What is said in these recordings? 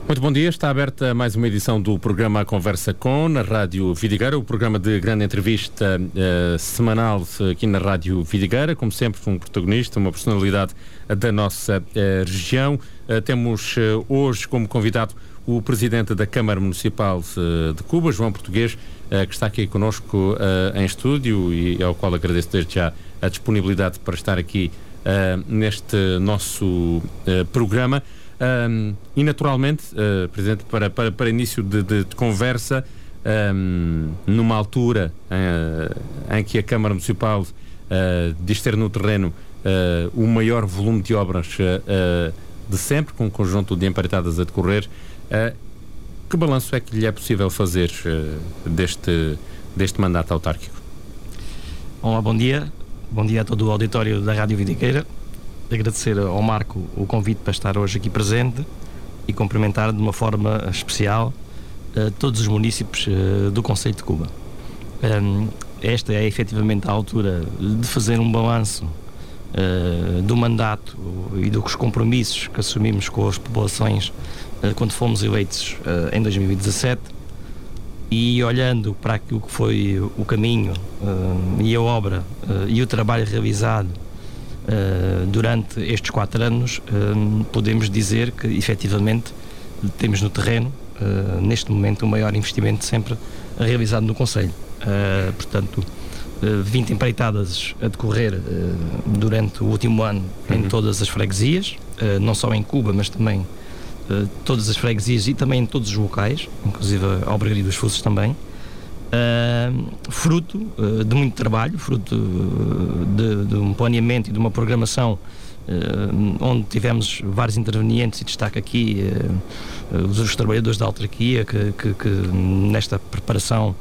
Muito bom dia, está aberta mais uma edição do programa A Conversa Com, na Rádio Vidigueira, o programa de grande entrevista semanal aqui na Rádio Vidigueira, como sempre um protagonista, uma personalidade da nossa região. Temos hoje como convidado o Presidente da Câmara Municipal de Cuba, João Português, que está aqui connosco em estúdio e ao qual agradeço desde já a disponibilidade para estar aqui neste nosso programa. E naturalmente, Presidente, para início de conversa, numa altura em que a Câmara Municipal diz ter no terreno o maior volume de obras de sempre, com um conjunto de empreitadas a decorrer, que balanço é que lhe é possível fazer deste mandato autárquico? Olá, bom dia a todo o auditório da Rádio Vidigueira. Agradecer ao Marco o convite para estar hoje aqui presente e cumprimentar de uma forma especial todos os munícipes do concelho de Cuba. Esta é efetivamente a altura de fazer um balanço do mandato e dos compromissos que assumimos com as populações quando fomos eleitos em 2017, e olhando para aquilo que foi o caminho e a obra e o trabalho realizado durante estes 4 anos, podemos dizer que efetivamente temos no terreno neste momento o maior investimento sempre realizado no concelho. Portanto, 20 empreitadas a decorrer durante o último ano em todas as freguesias, não só em Cuba, mas também todas as freguesias e também em todos os locais, inclusive a Albergaria dos Fuços também. Fruto de muito trabalho, fruto de um planeamento e de uma programação onde tivemos vários intervenientes, e destaco aqui os trabalhadores da autarquia que nesta preparação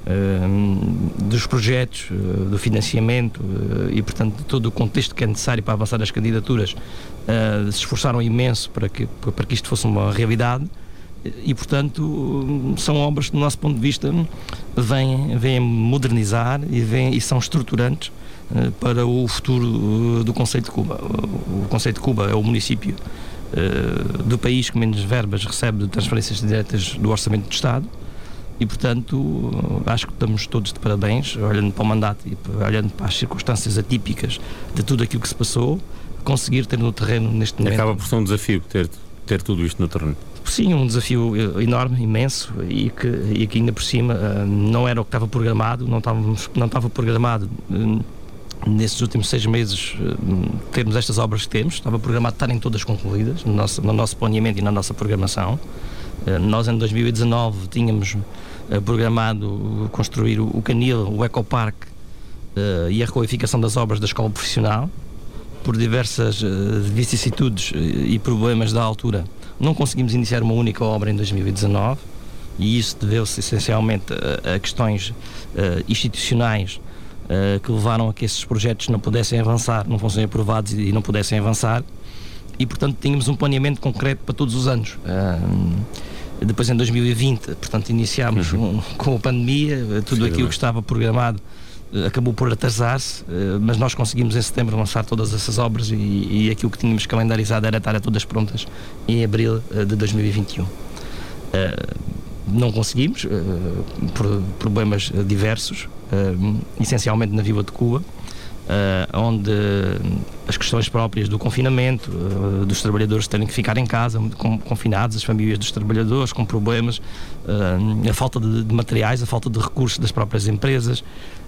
dos projetos, do financiamento e, portanto, de todo o contexto que é necessário para avançar as candidaturas, se esforçaram imenso para que isto fosse uma realidade. E, portanto, são obras que, do nosso ponto de vista, vêm modernizar e são estruturantes para o futuro do concelho de Cuba. O concelho de Cuba é o município do país que menos verbas recebe de transferências diretas do Orçamento do Estado e, portanto, acho que estamos todos de parabéns, olhando para o mandato e olhando para as circunstâncias atípicas de tudo aquilo que se passou, conseguir ter no terreno neste momento. Acaba por ser um desafio ter tudo isto no terreno. Sim, um desafio enorme, imenso, e que ainda por cima não era o que estava programado, não estava programado nesses últimos 6 meses termos estas obras que temos, estava programado estarem todas concluídas no nosso planeamento e na nossa programação. Nós em 2019 tínhamos programado construir o Canil, o Ecoparque e a requalificação das obras da escola profissional. Por diversas vicissitudes e problemas da altura, não conseguimos iniciar uma única obra em 2019, e isso deveu-se essencialmente a questões institucionais que levaram a que esses projetos não pudessem avançar, não fossem aprovados e não pudessem avançar, e portanto tínhamos um planeamento concreto para todos os anos. Depois em 2020, portanto, iniciámos com a pandemia, tudo aquilo que estava programado acabou por atrasar-se, mas nós conseguimos em setembro lançar todas essas obras e aquilo que tínhamos calendarizado era estar todas prontas em abril de 2021. Não conseguimos, por problemas diversos, essencialmente na Vila de Cuba, onde as questões próprias do confinamento, dos trabalhadores terem que ficar em casa confinados, as famílias dos trabalhadores com problemas, a falta de materiais, a falta de recursos das próprias empresas,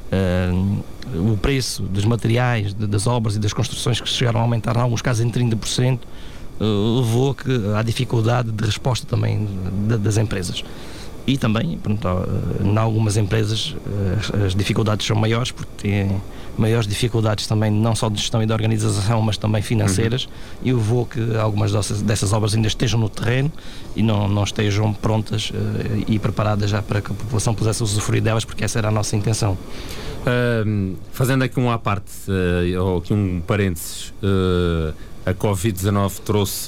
o preço dos materiais, das obras e das construções, que chegaram a aumentar em alguns casos em 30%, levou à dificuldade de resposta também das empresas. E também, pronto, em algumas empresas as dificuldades são maiores, porque têm maiores dificuldades também, não só de gestão e de organização, mas também financeiras, e levou que algumas dessas obras ainda estejam no terreno e não estejam prontas e preparadas já para que a população pudesse usufruir delas, porque essa era a nossa intenção. Fazendo aqui um à parte, ou aqui um parênteses, a Covid-19 trouxe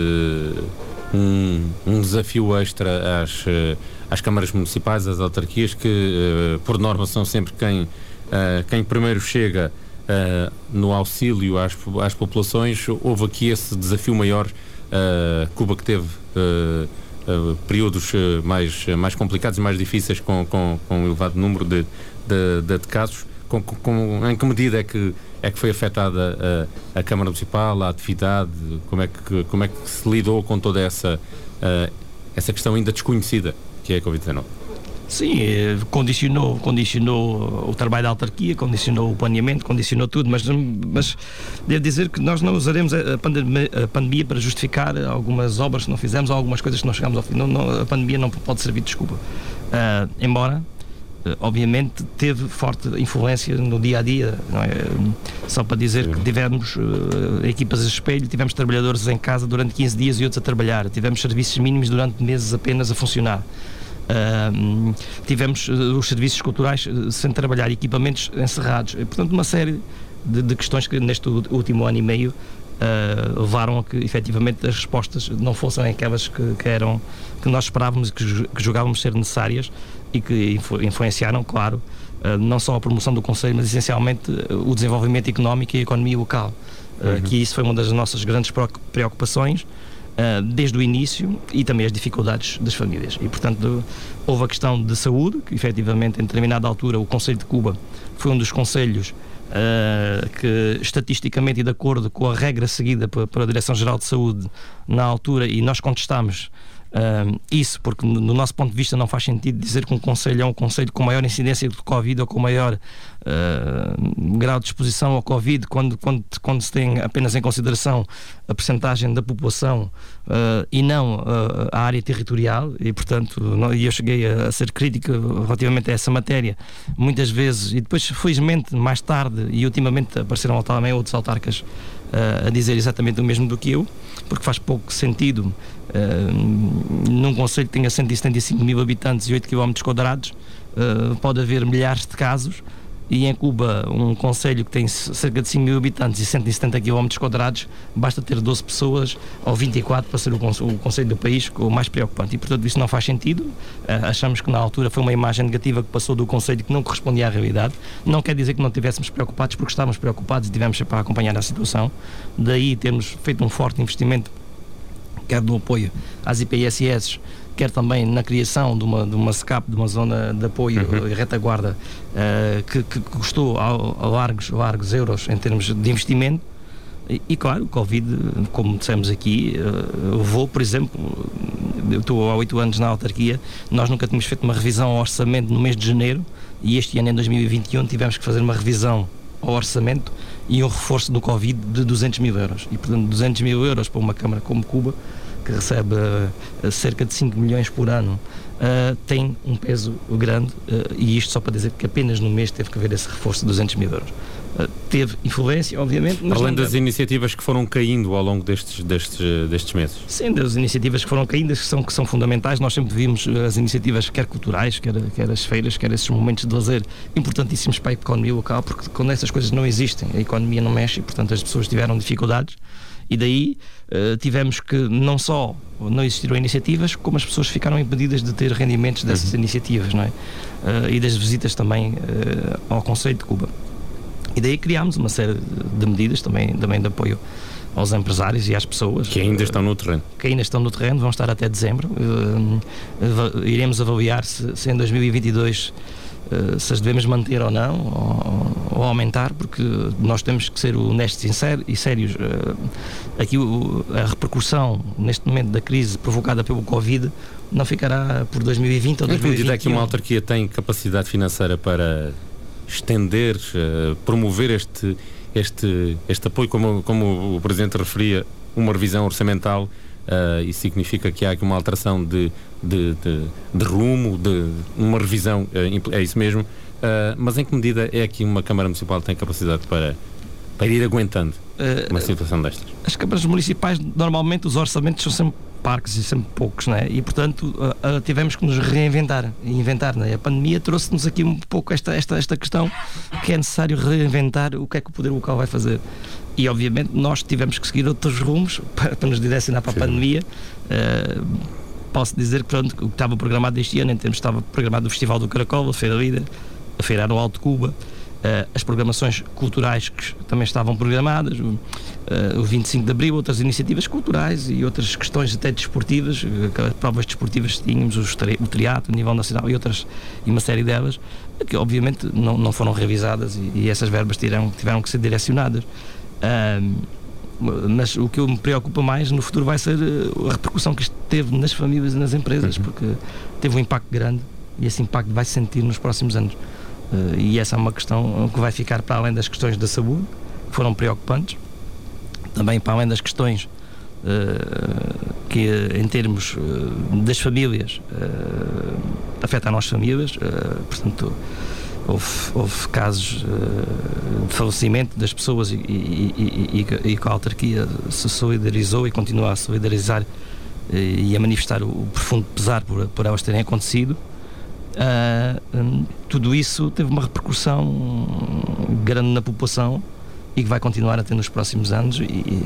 um desafio extra às câmaras municipais, às autarquias, que por norma são sempre quem primeiro chega no auxílio às populações. Houve aqui esse desafio maior, Cuba que teve períodos mais complicados e mais difíceis com um elevado número de casos. Em que medida é que foi afetada a Câmara Municipal, a atividade? Como é que se lidou com toda essa questão ainda desconhecida que é a Covid-19? Sim, condicionou o trabalho da autarquia, condicionou o planeamento, condicionou tudo, mas devo dizer que nós não usaremos a pandemia para justificar algumas obras que não fizemos ou algumas coisas que não chegamos ao fim. A pandemia não pode servir de desculpa. Embora, obviamente, teve forte influência no dia-a-dia, não é? Só para dizer que tivemos equipas a espelho, tivemos trabalhadores em casa durante 15 dias e outros a trabalhar, tivemos serviços mínimos durante meses apenas a funcionar. Tivemos os serviços culturais sem trabalhar, equipamentos encerrados, portanto uma série de questões que neste último ano e meio levaram a que efetivamente as respostas não fossem aquelas que nós esperávamos e que julgávamos ser necessárias e que influenciaram, claro, não só a promoção do Conselho, mas essencialmente o desenvolvimento económico e a economia local, que isso foi uma das nossas grandes preocupações desde o início, e também as dificuldades das famílias. E, portanto, houve a questão de saúde, que efetivamente, em determinada altura, o Conselho de Cuba foi um dos conselhos que, estatisticamente e de acordo com a regra seguida pela Direção-Geral de Saúde na altura, e nós contestámos isso, porque no nosso ponto de vista não faz sentido dizer que um conselho é um conselho com maior incidência do Covid ou com maior grau de exposição ao Covid quando se tem apenas em consideração a percentagem da população e não a área territorial. E portanto eu cheguei a ser crítico relativamente a essa matéria muitas vezes, e depois felizmente mais tarde e ultimamente apareceram também outros autarcas a dizer exatamente o mesmo do que eu, porque faz pouco sentido num concelho que tenha 175 mil habitantes e 8 km², pode haver milhares de casos, e em Cuba, um concelho que tem cerca de 5 mil habitantes e 170 km², basta ter 12 pessoas ou 24 para ser o concelho do país o mais preocupante, e portanto isso não faz sentido. Achamos que na altura foi uma imagem negativa que passou do concelho, que não correspondia à realidade. Não quer dizer que não estivéssemos preocupados, porque estávamos preocupados e tivemos para acompanhar a situação. Daí termos feito um forte investimento, quer no apoio às IPSS, quer também na criação de uma SCAP, de uma zona de apoio e retaguarda, que custou a largos euros em termos de investimento. E claro, o Covid, como dissemos aqui, levou, por exemplo, eu estou há 8 anos na autarquia, nós nunca tínhamos feito uma revisão ao orçamento no mês de janeiro, e este ano, em 2021, tivemos que fazer uma revisão ao orçamento e um reforço do Covid de 200 mil euros. E, portanto, 200 mil euros para uma Câmara como Cuba, que recebe cerca de 5 milhões por ano, tem um peso grande, e isto só para dizer que apenas no mês teve que haver esse reforço de 200 mil euros. Teve influência, obviamente, mas além das iniciativas que foram caindo ao longo destes meses. Sim, das iniciativas que foram caindo, que são fundamentais. Nós sempre vimos as iniciativas, quer culturais, quer as feiras, quer esses momentos de lazer, importantíssimos para a economia local, porque quando essas coisas não existem, a economia não mexe, e portanto as pessoas tiveram dificuldades. E daí tivemos que não só não existiram iniciativas, como as pessoas ficaram impedidas de ter rendimentos dessas iniciativas, não é? E das visitas também ao Conselho de Cuba. E daí criámos uma série de medidas também de apoio aos empresários e às pessoas. Que ainda estão no terreno. Que ainda estão no terreno, vão estar até dezembro. Iremos avaliar se em 2022 se as devemos manter ou não, ou aumentar, porque nós temos que ser honestos e sérios. Aqui a repercussão neste momento da crise provocada pelo Covid não ficará por 2020 ou 2021. Em que medida é que uma autarquia tem capacidade financeira para estender, promover este apoio, como o Presidente referia, uma revisão orçamental? Isso significa que há aqui uma alteração de rumo, de uma revisão, é isso mesmo, mas em que medida é que uma Câmara Municipal tem capacidade para ir aguentando uma situação destas? As câmaras municipais, normalmente os orçamentos são sempre parques e sempre poucos, não é? E portanto tivemos que nos reinventar e inventar, não é? A pandemia trouxe-nos aqui um pouco esta questão, que é necessário reinventar o que é que o poder local vai fazer. E obviamente nós tivemos que seguir outros rumos para nos direcionar para a pandemia. Posso dizer que pronto, o que estava programado este ano, em termos, estava programado o Festival do Caracol, a Feira Líder, a Feira Anual de Cuba, as programações culturais que também estavam programadas, o 25 de Abril, outras iniciativas culturais e outras questões até desportivas, provas desportivas, tínhamos o triatlo a nível nacional e uma série delas, que obviamente não foram revisadas e essas verbas tiveram que ser direcionadas. Mas o que me preocupa mais no futuro vai ser a repercussão que isto teve nas famílias e nas empresas, porque teve um impacto grande e esse impacto vai se sentir nos próximos anos. E essa é uma questão que vai ficar para além das questões da saúde, que foram preocupantes, também para além das questões que, em termos das famílias, afeta a nós famílias. Portanto, houve casos de falecimento das pessoas e que a autarquia se solidarizou e continua a solidarizar e a manifestar o profundo pesar por elas terem acontecido. Tudo isso teve uma repercussão grande na população e que vai continuar a ter nos próximos anos,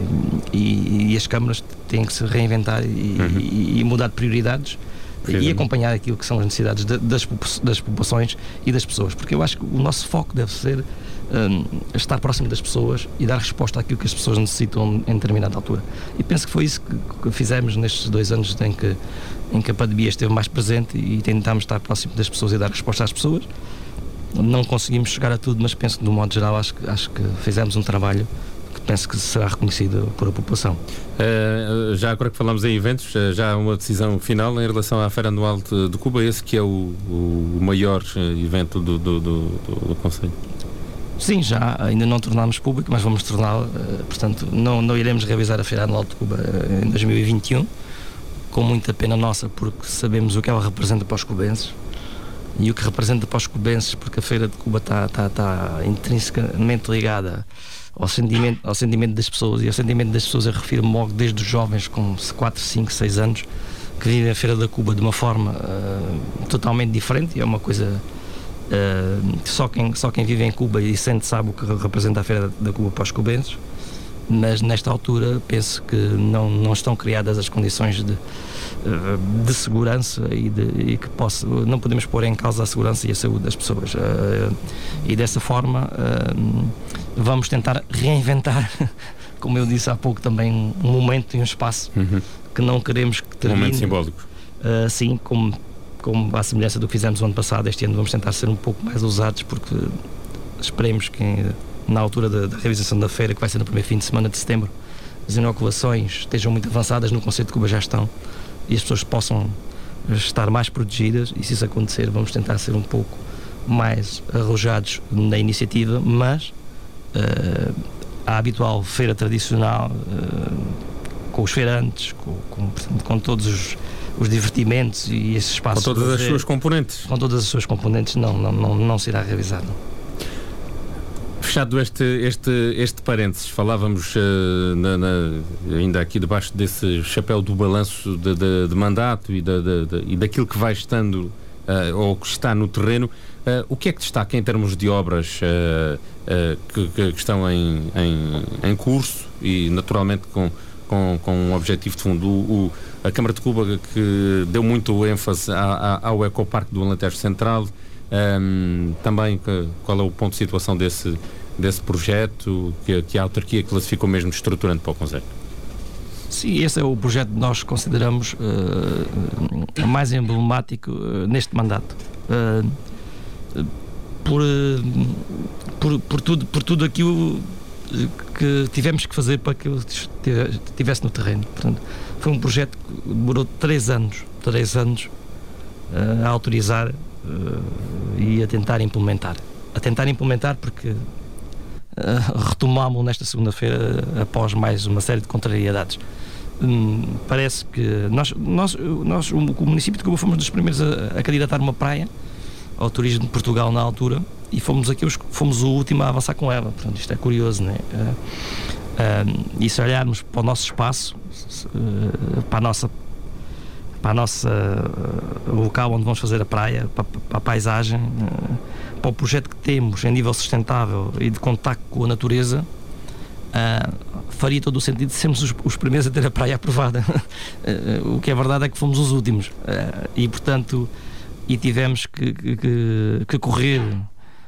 e as câmaras têm que se reinventar e mudar de prioridades e acompanhar aquilo que são as necessidades das populações e das pessoas, porque eu acho que o nosso foco deve ser estar próximo das pessoas e dar resposta àquilo que as pessoas necessitam em determinada altura, e penso que foi isso que fizemos nestes 2 anos em que a pandemia esteve mais presente, e tentámos estar próximo das pessoas e dar resposta às pessoas. Não conseguimos chegar a tudo, mas penso que, de um modo geral, acho que fizemos um trabalho que penso que será reconhecido por a população. Já agora que falamos em eventos, já há uma decisão final em relação à Feira Anual de Cuba, esse que é o maior evento do Conselho? Sim, já ainda não tornámos público, mas vamos torná-lo. Portanto, não iremos realizar a Feira Anual de Cuba em 2021, com muita pena nossa, porque sabemos o que ela representa para os cubenses e o que representa para os cubenses, porque a Feira de Cuba está intrinsecamente ligada ao sentimento das pessoas, e ao sentimento das pessoas eu refiro-me logo desde os jovens com 4, 5, 6 anos que vivem a Feira da Cuba de uma forma totalmente diferente, e é uma coisa só quem vive em Cuba e sente sabe o que representa a Feira da Cuba para os cubenses. Mas nesta altura penso que não estão criadas as condições de segurança e que não podemos pôr em causa a segurança e a saúde das pessoas, e dessa forma vamos tentar reinventar, como eu disse há pouco, também um momento e um espaço que não queremos que termine. Um momento simbólico. Sim, como à semelhança do que fizemos o ano passado. Este ano vamos tentar ser um pouco mais ousados, porque esperemos que na altura da realização da feira, que vai ser no primeiro fim de semana de setembro, as inoculações estejam muito avançadas no conceito de Cuba, já estão, e as pessoas possam estar mais protegidas, e se isso acontecer vamos tentar ser um pouco mais arrojados na iniciativa, mas a habitual feira tradicional, com os feirantes, com todos os divertimentos e esse espaço. Com todas as suas componentes. Com todas as suas componentes não se irá realizar, não. Fechado este parênteses, falávamos ainda aqui debaixo desse chapéu do balanço de mandato e daquilo que vai estando ou que está no terreno. O que é que destaca em termos de obras que estão em curso e naturalmente com um objetivo de fundo? A Câmara de Cuba, que deu muito ênfase ao Ecoparque do Alentejo Central, também qual é o ponto de situação desse projeto que a autarquia classificou mesmo de estruturante para o Conselho? Sim, esse é o projeto que nós consideramos mais emblemático neste mandato, por tudo aquilo que tivemos que fazer para que ele estivesse no terreno. Portanto, foi um projeto que demorou 3 anos a autorizar e a tentar implementar. Porque retomámo-lo nesta segunda-feira após mais uma série de contrariedades. Parece que o município de Cuba, fomos dos primeiros a candidatar uma praia ao turismo de Portugal na altura, e fomos o último a avançar com ela. Portanto, isto é curioso, não é? E se olharmos para o nosso espaço, para a nossa local onde vamos fazer a praia, para a paisagem, para o projeto que temos em nível sustentável e de contacto com a natureza, faria todo o sentido de sermos os primeiros a ter a praia aprovada. O que é verdade é que fomos os últimos, e portanto tivemos que correr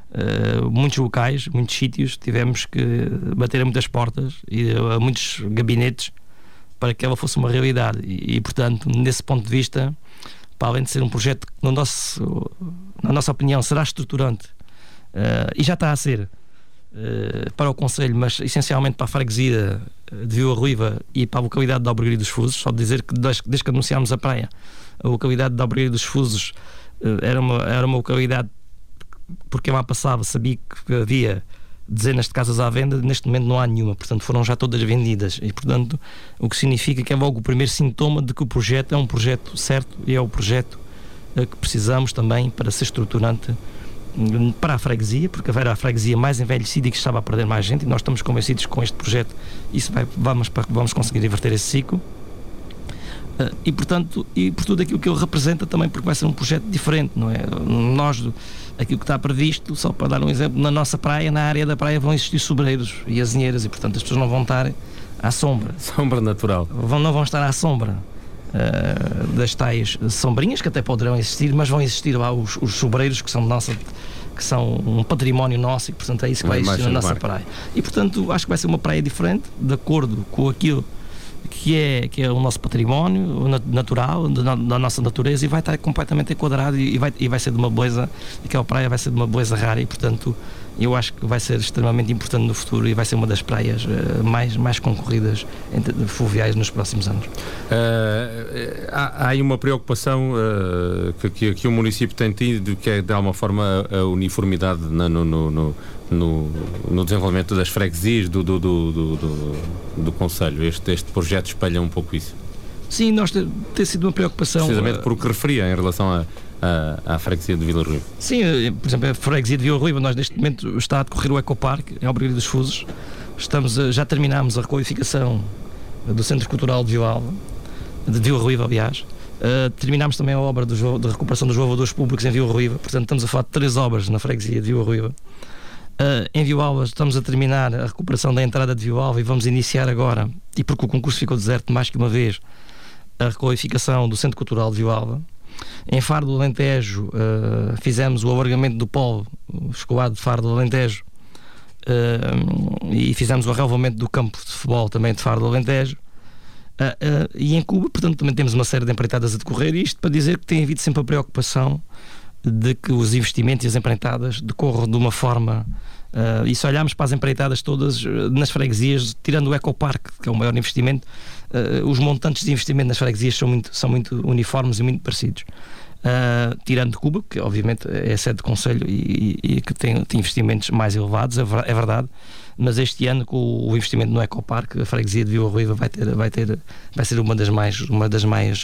muitos locais, muitos sítios, tivemos que bater a muitas portas e a muitos gabinetes para que ela fosse uma realidade. E portanto, nesse ponto de vista, para além de ser um projeto que, na nossa opinião, será estruturante, e já está a ser, para o Concelho, mas essencialmente para a freguesia de Vila Ruiva e para a localidade de Albergaria dos Fusos. Só dizer que desde que anunciámos a praia, a localidade de Albergaria dos Fusos era uma localidade, porque lá passava, sabia que havia dezenas de casas à venda. Neste momento não há nenhuma, portanto foram já todas vendidas, e portanto o que significa que é logo o primeiro sintoma de que o projeto é um projeto certo e é o projeto que precisamos também para ser estruturante para a freguesia, porque era a freguesia mais envelhecida e que estava a perder mais gente, e nós estamos convencidos que com este projeto vamos conseguir inverter esse ciclo. E portanto, e por tudo aquilo que ele representa também, porque vai ser um projeto diferente, não é? Aquilo que está previsto, só para dar um exemplo, na nossa praia, na área da praia, vão existir sobreiros e azinheiras, e portanto as pessoas não vão estar à sombra. Sombra natural. Não vão estar à sombra das tais sombrinhas, que até poderão existir, mas vão existir lá os sobreiros que são um património nosso, e portanto é isso que vai existir na nossa praia. E portanto acho que vai ser uma praia diferente, de acordo com aquilo que é o nosso património natural, da nossa natureza, e vai estar completamente enquadrado, e vai ser de uma beleza, aquela praia vai ser de uma beleza rara, e portanto eu acho que vai ser extremamente importante no futuro, e vai ser uma das praias mais concorridas fluviais nos próximos anos. Há aí uma preocupação que o município tem tido, que é de alguma forma a uniformidade no desenvolvimento das freguesias do Concelho. Este projeto espelha um pouco isso. Sim, nós tem sido uma preocupação. Precisamente por o que referia em relação à freguesia de Vila Ruiva. Sim, por exemplo, a freguesia de Vila Ruiva, nós neste momento está a decorrer o Ecoparque em Albergaria dos Fusos. Já terminámos a requalificação do Centro Cultural de Vila Ruiva, aliás. Terminámos também a obra de recuperação dos elevadores públicos em Vila Ruiva. Portanto, estamos a falar de 3 obras na freguesia de Vila Ruiva. Em Vioalva estamos a terminar a recuperação da entrada de Vioalva, e vamos iniciar agora, e porque o concurso ficou deserto mais que uma vez, a requalificação do Centro Cultural de Vioalva. Em Faro do Alentejo fizemos o alargamento do polo escolar de Faro do Alentejo, e fizemos o arrelvamento do campo de futebol também de Faro do Alentejo. E em Cuba, portanto, também temos uma série de empreitadas a decorrer, e isto para dizer que tem havido sempre a preocupação de que os investimentos e as empreitadas decorram de uma forma, e se olharmos para as empreitadas todas nas freguesias, tirando o Ecoparque, que é o maior investimento, os montantes de investimento nas freguesias são muito uniformes e muito parecidos. Tirando Cuba, que obviamente é a sede de Concelho e que tem investimentos mais elevados, é verdade, mas este ano, com o investimento no Ecoparque, a freguesia de Vila Ruiva vai ser uma das mais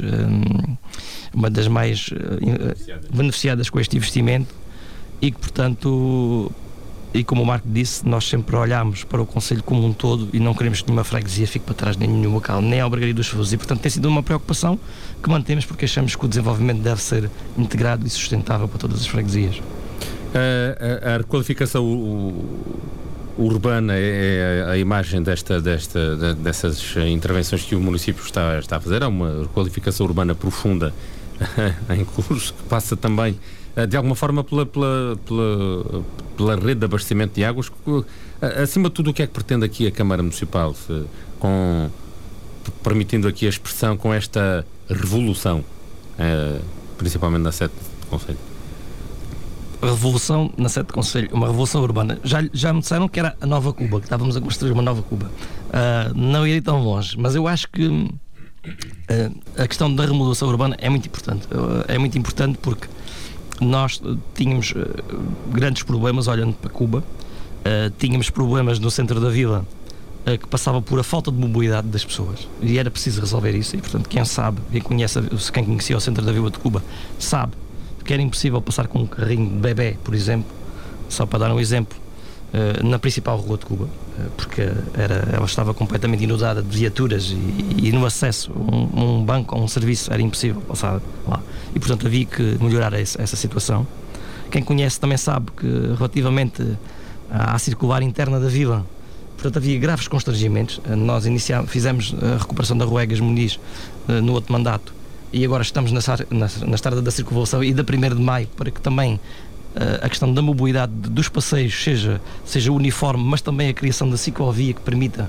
beneficiadas com este investimento, e que portanto, e como o Marco disse, nós sempre olhamos para o Concelho como um todo e não queremos que nenhuma freguesia fique para trás de nenhum local, nem a Albergaria dos Fusos, e portanto tem sido uma preocupação que mantemos, porque achamos que o desenvolvimento deve ser integrado e sustentável para todas as freguesias. A requalificação urbana é a imagem dessas intervenções que o município está a fazer. É uma requalificação urbana profunda em curso, que passa também de alguma forma pela rede de abastecimento de águas. Acima de tudo, o que é que pretende aqui a Câmara Municipal, permitindo aqui a expressão, com esta revolução, principalmente na sede do Concelho? Revolução na sede do Concelho, uma revolução urbana. Já me disseram que era a nova Cuba, que estávamos a construir uma nova Cuba. Não irei tão longe, mas eu acho que a questão da remodelação urbana é muito importante. É muito importante porque nós tínhamos grandes problemas olhando para Cuba. Tínhamos problemas no centro da vila que passava por a falta de mobilidade das pessoas, e era preciso resolver isso. E portanto, quem conhecia o centro da vila de Cuba sabe que era impossível passar com um carrinho de bebê, por exemplo, só para dar um exemplo, na principal rua de Cuba, porque ela estava completamente inundada de viaturas, e no acesso a um banco, a um serviço, era impossível passar lá, e portanto havia que melhorar essa situação. Quem conhece também sabe que, relativamente à circular interna da vila, portanto havia graves constrangimentos. Nós fizemos a recuperação da Rua Egas Muniz no outro mandato, e agora estamos na estrada da circunvalação e da 1º de Maio, para que também a questão da mobilidade dos passeios seja uniforme, mas também a criação da ciclovia que permita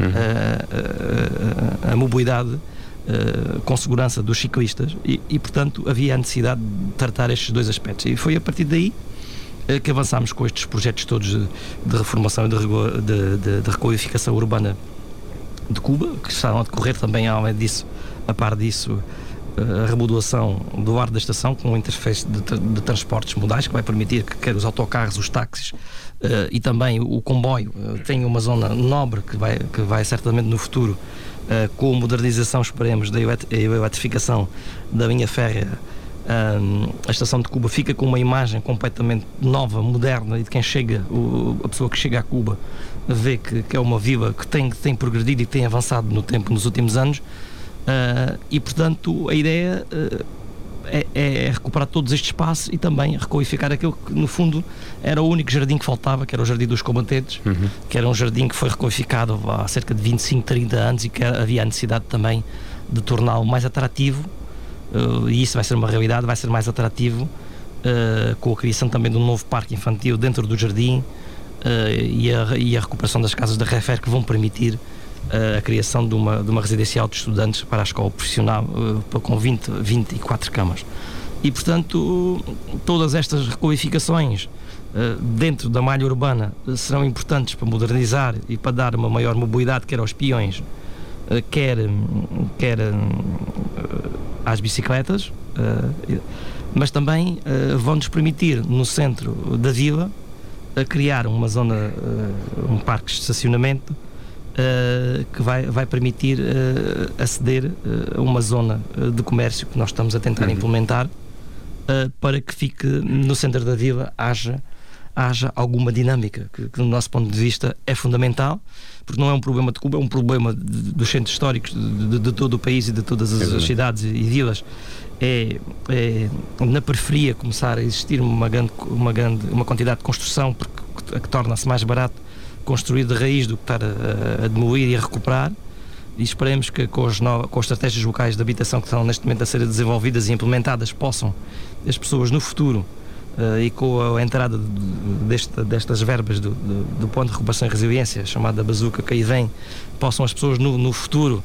a mobilidade com segurança dos ciclistas e, portanto, havia a necessidade de tratar estes dois aspectos. E foi a partir daí que avançámos com estes projetos todos de reformação e de requalificação urbana de Cuba, que estavam a decorrer também, além disso, a par disso, a remodelação do ar da estação com um interface de transportes modais que vai permitir que quer os autocarros, os táxis e também o comboio tenha uma zona nobre que vai certamente no futuro, com a modernização, esperemos, da eletrificação da linha férrea, a estação de Cuba fica com uma imagem completamente nova, moderna, e de quem chega, a pessoa que chega a Cuba vê que é uma vila que tem progredido e tem avançado no tempo nos últimos anos. E, portanto, a ideia é recuperar todos estes espaços e também requalificar aquilo que, no fundo, era o único jardim que faltava, que era o Jardim dos Combatentes, que era um jardim que foi requalificado há cerca de 25, 30 anos e que havia a necessidade também de torná-lo mais atrativo, e isso vai ser uma realidade, vai ser mais atrativo, com a criação também de um novo parque infantil dentro do jardim, e a recuperação das casas da Refer, que vão permitir a criação de uma residencial de estudantes para a escola profissional com 24 camas. E, portanto, todas estas requalificações dentro da malha urbana serão importantes para modernizar e para dar uma maior mobilidade, quer aos peões, quer às bicicletas, mas também vão-nos permitir, no centro da vila, criar uma zona, um parque de estacionamento, que vai permitir aceder a uma zona de comércio que nós estamos a tentar implementar, para que fique no centro da vila haja alguma dinâmica, que do nosso ponto de vista é fundamental, porque não é um problema de Cuba, é um problema dos centros históricos de todo o país e de todas as cidades e vilas. É na periferia começar a existir uma quantidade de construção, que torna-se mais barato construir de raiz do que estar a demolir e a recuperar, e esperemos que com as estratégias locais de habitação que estão neste momento a ser desenvolvidas e implementadas, possam as pessoas no futuro, e com a entrada destas verbas do Plano de Recuperação e Resiliência, chamada Bazuca, que aí vem, possam as pessoas no futuro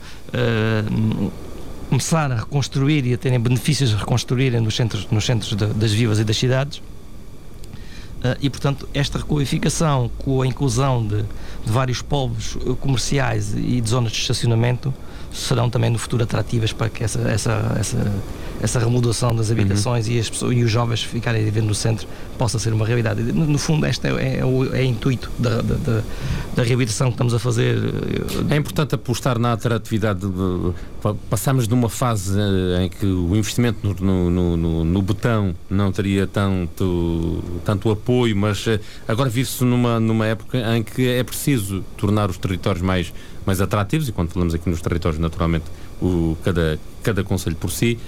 começar a reconstruir e a terem benefícios de reconstruírem nos centros das vilas e das cidades. E, portanto, esta requalificação com a inclusão de vários polos comerciais e de zonas de estacionamento serão também no futuro atrativas para que essa remodelação das habitações e as pessoas e os jovens ficarem a viver no centro possa ser uma realidade. No fundo, este é o intuito da reabilitação que estamos a fazer. É importante apostar na atratividade. Passamos de uma fase em que o investimento no botão não teria tanto apoio, mas agora vive-se numa época em que é preciso tornar os territórios mais atrativos, e quando falamos aqui nos territórios, naturalmente, cada concelho por si,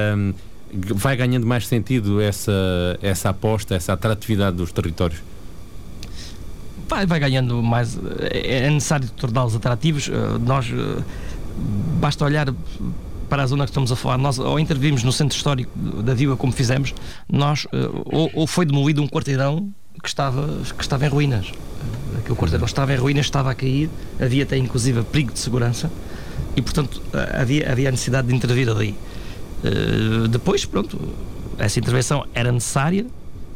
vai ganhando mais sentido essa aposta, essa atratividade dos territórios? Vai ganhando mais. É necessário torná-los atrativos. Basta olhar para a zona que estamos a falar. Nós, ao intervirmos no centro histórico da vila, como fizemos, ou foi demolido um quarteirão que estava em ruínas. Aquele quarteirão estava em ruínas, estava a cair, havia até inclusive perigo de segurança e, portanto, havia a necessidade de intervir ali. Depois, pronto, essa intervenção era necessária,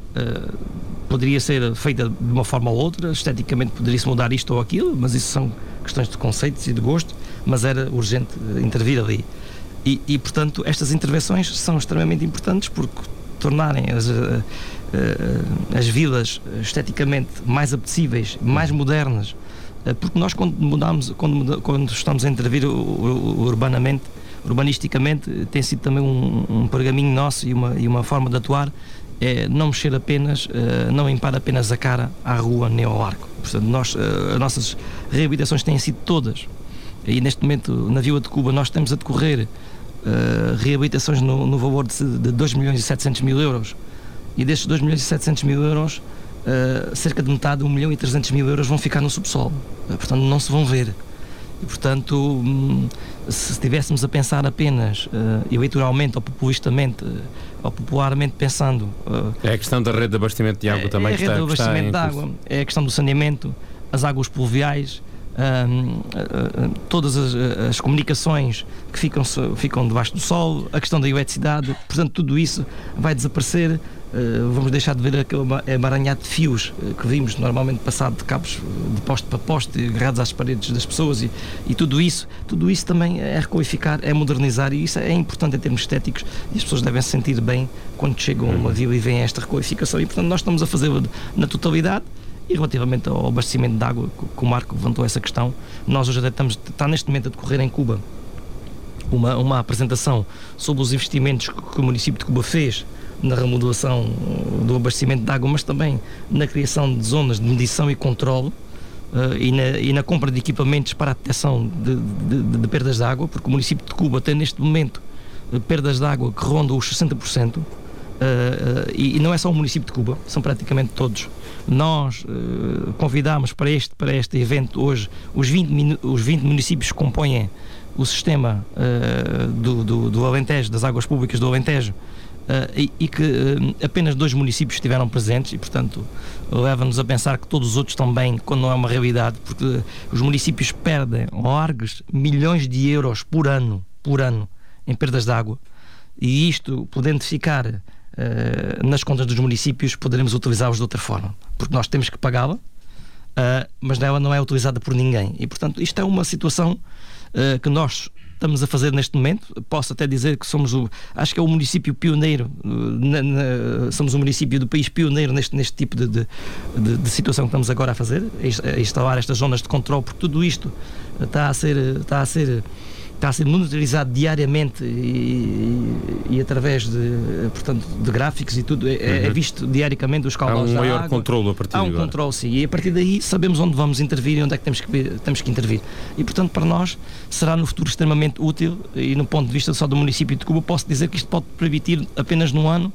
poderia ser feita de uma forma ou outra, esteticamente poderia-se mudar isto ou aquilo, mas isso são questões de conceitos e de gosto, mas era urgente intervir ali. E, portanto, estas intervenções são extremamente importantes porque tornarem as vilas esteticamente mais apetecíveis, mais modernas, porque nós quando estamos a intervir urbanisticamente, tem sido também um pergaminho nosso e uma forma de atuar, é não mexer apenas, não limpar apenas a cara à rua nem ao arco. Portanto, as nossas reabilitações têm sido todas, e neste momento na Vila de Cuba nós temos a decorrer reabilitações no valor de 2.700.000 euros, e destes 2.700.000 euros, cerca de metade, 1.300.000 euros vão ficar no subsolo, portanto não se vão ver. E, portanto, se estivéssemos a pensar apenas eleitoralmente ou populistamente, ou popularmente pensando... é a questão da rede de abastecimento de água também. É a rede de abastecimento de água, é a questão do saneamento, as águas pluviais, todas as comunicações que ficam debaixo do solo, a questão da eletricidade, portanto tudo isso vai desaparecer. Vamos deixar de ver aquele emaranhado de fios que vimos normalmente passado de cabos de poste para poste, agarrados às paredes das pessoas, e tudo isso também é requalificar, é modernizar, e isso é importante em termos estéticos, e as pessoas devem se sentir bem quando chegam a uma vila e veem esta requalificação, e portanto nós estamos a fazê-lo na totalidade. E relativamente ao abastecimento de água, que o Marco levantou essa questão, nós hoje até está neste momento a decorrer em Cuba uma apresentação sobre os investimentos que o município de Cuba fez na remodelação do abastecimento de água, mas também na criação de zonas de medição e controle, e na compra de equipamentos para a detecção de perdas de água, porque o município de Cuba tem neste momento perdas de água que rondam os 60%, e não é só o município de Cuba, são praticamente todos. Nós convidámos para este evento hoje os 20 municípios que compõem o sistema do Alentejo, das águas públicas do Alentejo, e que apenas 2 municípios estiveram presentes, e portanto leva-nos a pensar que todos os outros estão bem, quando não é uma realidade, porque os municípios perdem largos milhões de euros por ano em perdas de água, e isto podendo ficar nas contas dos municípios, poderemos utilizá-los de outra forma, porque nós temos que pagá-la, mas ela não é utilizada por ninguém, e portanto isto é uma situação que nós estamos a fazer neste momento. Posso até dizer que acho que é o município pioneiro, somos o município do país pioneiro neste tipo de situação que estamos agora a fazer, a instalar estas zonas de controle, porque tudo isto está a ser monitorizado diariamente e através de gráficos e tudo, é visto diariamente os caudais da água. Há um maior controle a partir de agora. Há um controle, sim, e a partir daí sabemos onde vamos intervir e onde é que temos que intervir. E, portanto, para nós será no futuro extremamente útil, e no ponto de vista só do município de Cuba, posso dizer que isto pode permitir apenas num ano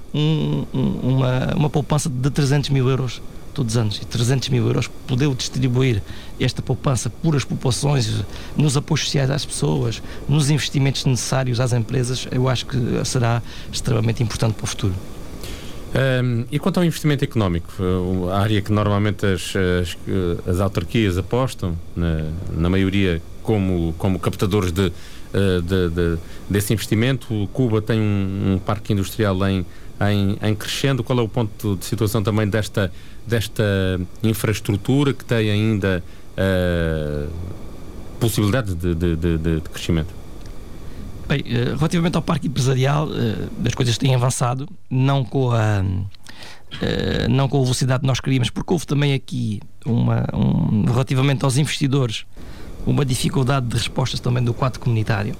uma poupança de 300 mil euros todos os anos, e 300 mil euros, poder distribuir esta poupança por as populações, nos apoios sociais às pessoas, nos investimentos necessários às empresas, eu acho que será extremamente importante para o futuro. E quanto ao investimento económico, a área que normalmente as autarquias apostam, na maioria como captadores desse investimento, Cuba tem um parque industrial em crescendo. Qual é o ponto de situação também desta infraestrutura que tem ainda possibilidade de crescimento? Bem, relativamente ao parque empresarial, as coisas têm avançado, não com a velocidade que nós queríamos, porque houve também aqui relativamente aos investidores, uma dificuldade de respostas também do quadro comunitário.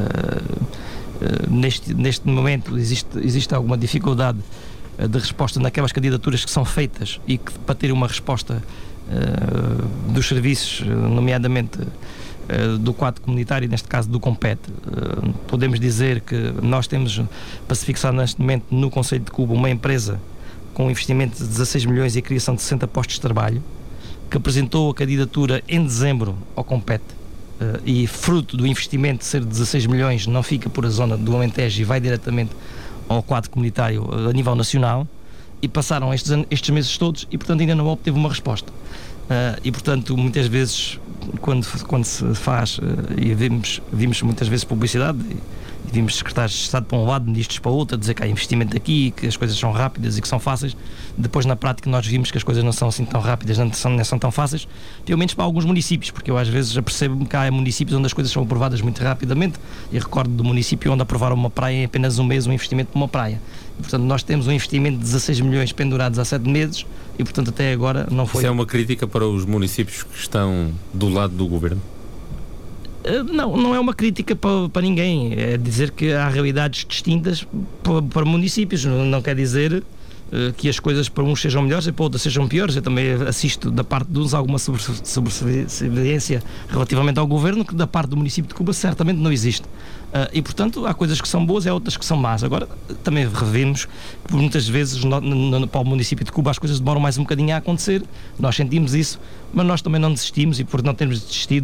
Neste momento existe alguma dificuldade de resposta naquelas candidaturas que são feitas, e que, para ter uma resposta dos serviços, nomeadamente do quadro comunitário, neste caso do Compete, podemos dizer que nós temos para se fixar neste momento no Concelho de Cuba uma empresa com um investimento de 16 milhões e a criação de 60 postos de trabalho, que apresentou a candidatura em dezembro ao Compete, e fruto do investimento de ser de 16 milhões não fica por a zona do Alentejo e vai diretamente ao quadro comunitário a nível nacional, e passaram estes meses todos e, portanto, ainda não obteve uma resposta. E, portanto, muitas vezes, quando se faz, e vimos muitas vezes publicidade, e vimos secretários de Estado para um lado, ministros para o outro, a dizer que há investimento aqui, que as coisas são rápidas e que são fáceis. Depois, na prática, nós vimos que as coisas não são assim tão rápidas, nem são tão fáceis, pelo menos para alguns municípios, porque eu às vezes apercebo-me que há municípios onde as coisas são aprovadas muito rapidamente, e recordo do município onde aprovaram uma praia em apenas um mês, um investimento para uma praia. E, portanto, nós temos um investimento de 16 milhões pendurados há 7 meses, e, portanto, até agora não foi... Isso é uma crítica para os municípios que estão do lado do governo? Não é uma crítica para ninguém, é dizer que há realidades distintas para municípios, não quer dizer que as coisas para uns sejam melhores e para outros sejam piores. Eu também assisto da parte de uns alguma sobressalência relativamente ao governo, que da parte do município de Cuba certamente não existe. E, portanto, há coisas que são boas e há outras que são más. Agora, também revemos que muitas vezes para o município de Cuba as coisas demoram mais um bocadinho a acontecer, nós sentimos isso, mas nós também não desistimos, e por não termos desistido,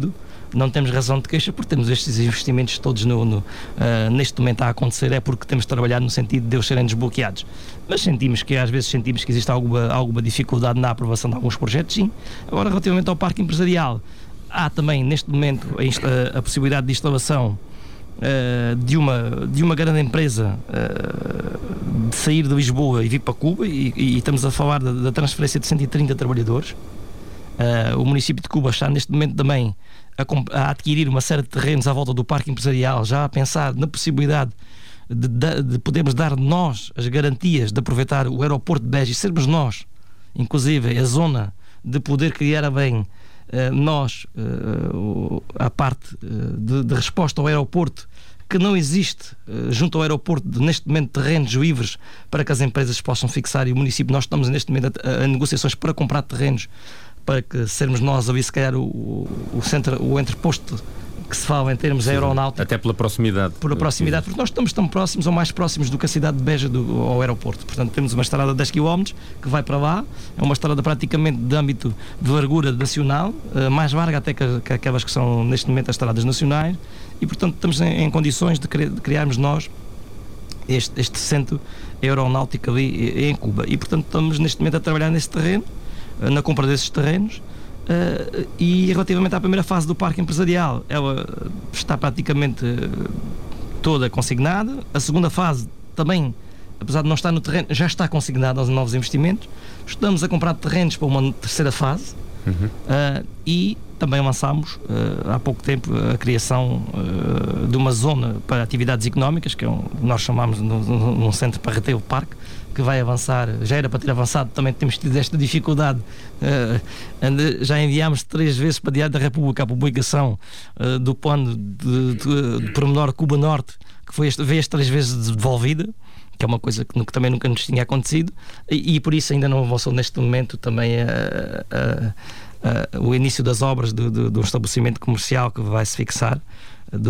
não temos razão de queixa, porque temos estes investimentos todos neste momento a acontecer, é porque temos trabalhado no sentido de eles serem desbloqueados. Mas às vezes sentimos que existe alguma dificuldade na aprovação de alguns projetos, sim. Agora, relativamente ao parque empresarial, há também neste momento a possibilidade de instalação de uma grande empresa de sair de Lisboa e vir para Cuba, e estamos a falar da transferência de 130 trabalhadores. O município de Cuba está neste momento também a adquirir uma série de terrenos à volta do parque empresarial, já a pensar na possibilidade de podermos dar nós as garantias de aproveitar o aeroporto de Beja e sermos nós, inclusive a zona de poder criar bem a parte de resposta ao aeroporto, que não existe junto ao aeroporto neste momento terrenos livres para que as empresas possam fixar, e o município, nós estamos neste momento a negociações para comprar terrenos para que sermos nós ali, se calhar, o entreposto que se fala em termos aeronáuticos. Até pela proximidade. Por a proximidade, porque nós estamos tão próximos ou mais próximos do que a cidade de Beja ao aeroporto. Portanto, temos uma estrada de 10 km que vai para lá, é uma estrada praticamente de âmbito de largura nacional, mais larga até que aquelas que são neste momento as estradas nacionais, e portanto estamos em condições de criarmos nós este centro aeronáutico ali em Cuba. E portanto estamos neste momento a trabalhar nesse terreno, na compra desses terrenos. E relativamente à primeira fase do parque empresarial, ela está praticamente toda consignada. A segunda fase também, apesar de não estar no terreno, já está consignada aos novos investimentos. Estamos a comprar terrenos para uma terceira fase. E também lançámos há pouco tempo a criação de uma zona para atividades económicas, que nós chamamos num centro para retail park, que vai avançar. Já era para ter avançado, também temos tido esta dificuldade. Já enviámos 3 vezes para a Diário da República a publicação do plano de pormenor Cuba Norte, que veio 3 vezes devolvida, que é uma coisa que também nunca nos tinha acontecido, e por isso ainda não avançou neste momento também o início das obras de um estabelecimento comercial que vai se fixar, de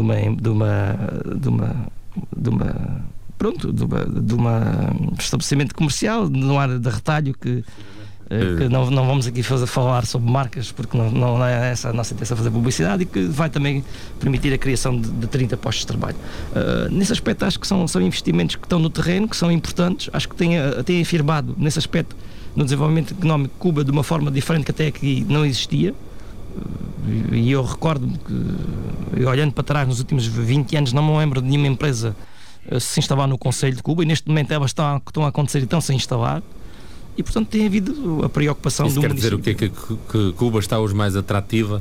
um estabelecimento comercial no área de retalho, que não vamos aqui falar sobre marcas, porque não é essa a nossa intenção, fazer publicidade, e que vai também permitir a criação de 30 postos de trabalho. Nesse aspecto, acho que são investimentos que estão no terreno, que são importantes. Acho que têm afirmado nesse aspecto no desenvolvimento económico de Cuba de uma forma diferente que até aqui não existia. E eu recordo-me que, olhando para trás nos últimos 20 anos, não me lembro de nenhuma empresa se instalar no Conselho de Cuba, e neste momento elas estão a acontecer e estão-se a instalar, e portanto tem havido a preocupação do município. Isso quer dizer o que Cuba está hoje mais atrativa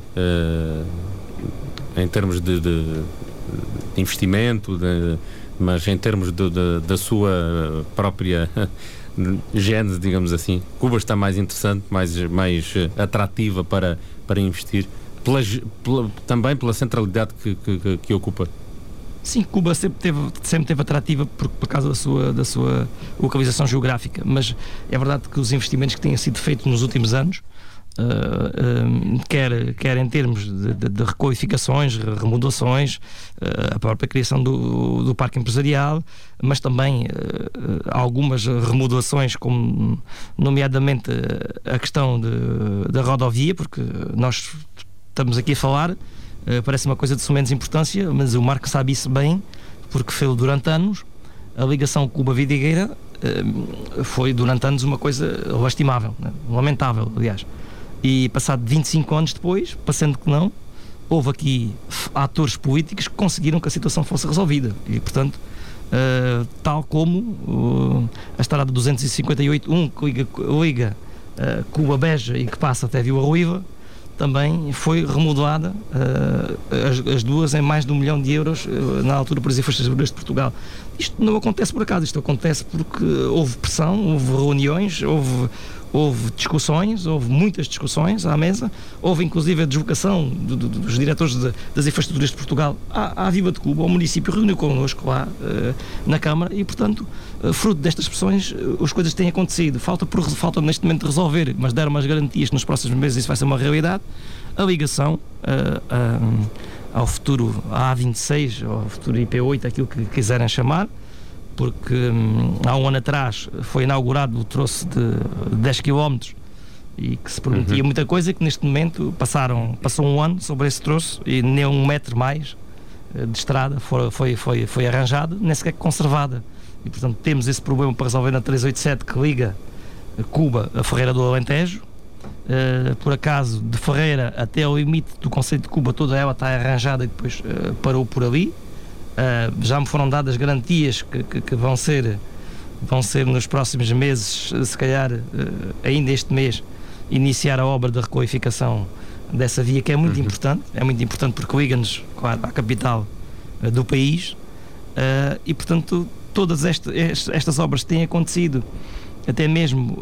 em termos de investimento, mas em termos da sua própria gênese, digamos assim? Cuba está mais interessante, mais atrativa para investir, também pela centralidade que ocupa? Sim, Cuba sempre teve atrativa por causa da sua localização geográfica, mas é verdade que os investimentos que têm sido feitos nos últimos anos, quer em termos de requalificações, remodelações, a própria criação do parque empresarial, mas também algumas remodelações, como nomeadamente a questão da rodovia, porque nós estamos aqui a falar, parece uma coisa de sumenos importância, mas o Marco sabe isso bem, porque foi durante anos. A ligação Cuba-Vidigueira foi durante anos uma coisa lastimável, né? Lamentável, aliás. E passado 25 anos depois, parecendo que não, houve aqui atores políticos que conseguiram que a situação fosse resolvida. E, portanto, tal como a estrada 258, que liga Cuba-Beja e que passa até Vila Ruiva, também foi remodelada, as duas em mais de €1 milhão, na altura por as infraestruturas de Portugal. Isto não acontece por acaso, isto acontece porque houve pressão, houve reuniões, houve discussões, houve muitas discussões à mesa, houve inclusive a deslocação dos diretores das infraestruturas de Portugal à Viva de Cuba. O município reuniu connosco lá na Câmara e, portanto, fruto destas pressões, as coisas têm acontecido. Falta neste momento resolver, mas deram umas garantias que nos próximos meses isso vai ser uma realidade, a ligação ao futuro A26, ao futuro IP8, aquilo que quiserem chamar, porque há um ano atrás foi inaugurado o troço de 10 km e que se prometia muita coisa, que neste momento passou um ano sobre esse troço e nem 1 metro mais de estrada foi arranjada, nem sequer conservada. E portanto temos esse problema para resolver na 387 que liga Cuba a Ferreira do Alentejo. Por acaso, de Ferreira até ao limite do concelho de Cuba, toda ela está arranjada e depois parou por ali. Já me foram dadas garantias que vão ser nos próximos meses, se calhar ainda este mês, iniciar a obra de requalificação dessa via, que é muito importante. É muito importante porque liga-nos, claro, à capital do país, e portanto todas estas obras têm acontecido, até mesmo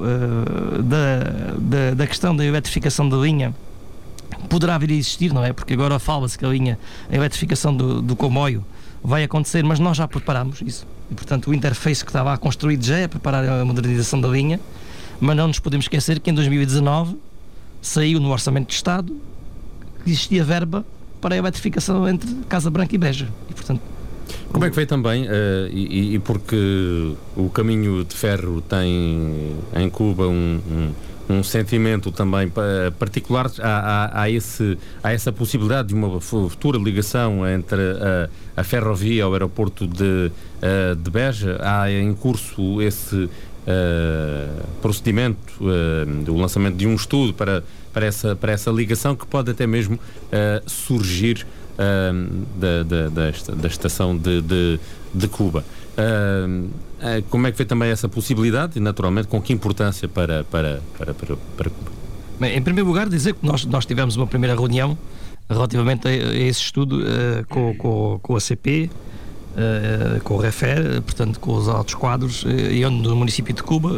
da questão da eletrificação da linha. Poderá vir a existir, não é? Porque agora fala-se que a eletrificação do comboio vai acontecer, mas nós já preparámos isso. E, portanto, o interface que estava a construir já é preparar a modernização da linha, mas não nos podemos esquecer que em 2019 saiu no Orçamento de Estado que existia verba para a eletrificação entre Casa Branca e Beja. E, portanto, como é que veio também, e porque o caminho de ferro tem em Cuba um sentimento também particular, há essa possibilidade de uma futura ligação entre a ferrovia ao aeroporto de Beja. Há em curso esse procedimento, o lançamento de um estudo para essa ligação que pode até mesmo surgir da estação de Cuba. Como é que vê também essa possibilidade e, naturalmente, com que importância para Cuba? Bem, em primeiro lugar, dizer que nós tivemos uma primeira reunião relativamente a esse estudo com a CP, com o REFER, portanto com os altos quadros, e onde o município de Cuba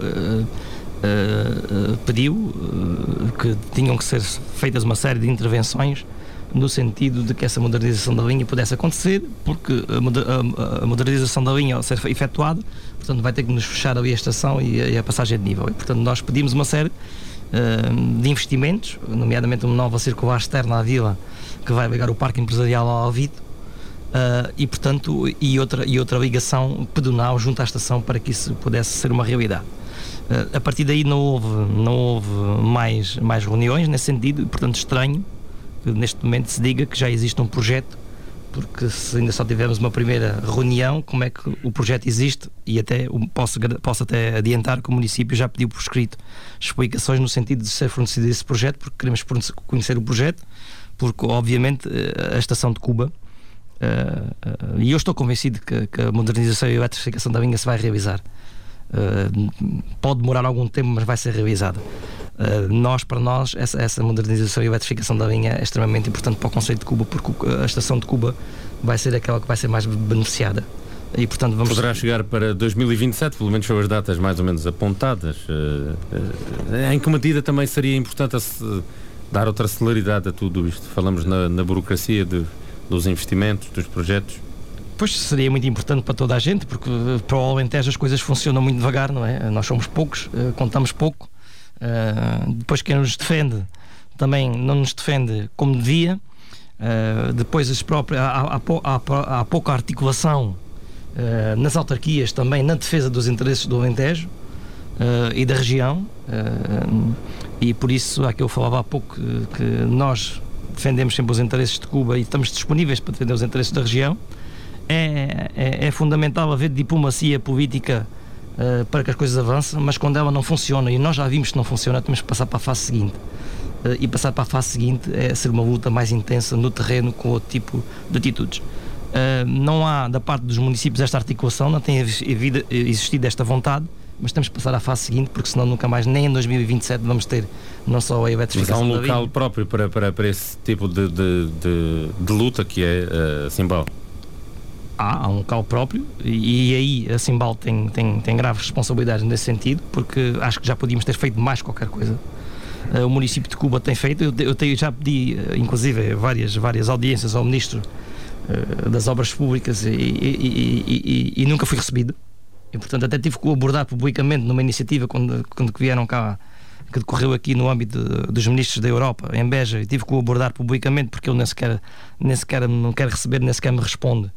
pediu que tinham que ser feitas uma série de intervenções no sentido de que essa modernização da linha pudesse acontecer, porque a modernização da linha, ao ser efetuada, portanto vai ter que nos fechar ali a estação e a passagem de nível. E, portanto, nós pedimos uma série de investimentos, nomeadamente uma nova circular externa à vila, que vai ligar o parque empresarial ao Alvito, e, portanto, e outra ligação pedonal junto à estação para que isso pudesse ser uma realidade. A partir daí não houve mais reuniões nesse sentido, e, portanto, estranho que neste momento se diga que já existe um projeto, porque se ainda só tivemos uma primeira reunião, como é que o projeto existe? E até posso até adiantar que o município já pediu por escrito explicações no sentido de ser fornecido esse projeto, porque queremos conhecer o projeto, porque obviamente a estação de Cuba, e eu estou convencido que a modernização e a eletrificação da linha se vai realizar. Pode demorar algum tempo, mas vai ser realizada. Para nós, essa modernização e eletrificação da linha é extremamente importante para o conceito de Cuba, porque a estação de Cuba vai ser aquela que vai ser mais beneficiada. E, portanto, poderá chegar para 2027, pelo menos são as datas mais ou menos apontadas. Em que medida também seria importante dar outra celeridade a tudo isto? Falamos na burocracia dos investimentos, dos projetos. Pois seria muito importante para toda a gente, porque para o Alentejo as coisas funcionam muito devagar, não é? Nós somos poucos, contamos pouco. Depois quem nos defende também não nos defende como devia. Depois há pouca articulação nas autarquias também na defesa dos interesses do Alentejo e da região, e por isso há que eu falava há pouco que nós defendemos sempre os interesses de Cuba e estamos disponíveis para defender os interesses da região. É fundamental haver diplomacia política para que as coisas avancem, mas quando ela não funciona, e nós já vimos que não funciona, temos que passar para a fase seguinte. E passar para a fase seguinte é ser uma luta mais intensa no terreno com outro tipo de atitudes. Não há da parte dos municípios esta articulação, não tem existido esta vontade, mas temos que passar à fase seguinte, porque senão nunca mais, nem em 2027, vamos ter não só a eletrificação. Mas há um local próprio para esse tipo de luta, que é Simbal. Há um local próprio, e aí a Simbal tem graves responsabilidades nesse sentido, porque acho que já podíamos ter feito mais qualquer coisa. O município de Cuba tem feito, eu já pedi inclusive várias audiências ao Ministro das Obras Públicas e nunca fui recebido, e portanto até tive que o abordar publicamente numa iniciativa quando vieram cá, que decorreu aqui no âmbito dos ministros da Europa, em Beja, e tive que o abordar publicamente porque ele nem sequer não quer receber, nem sequer me responde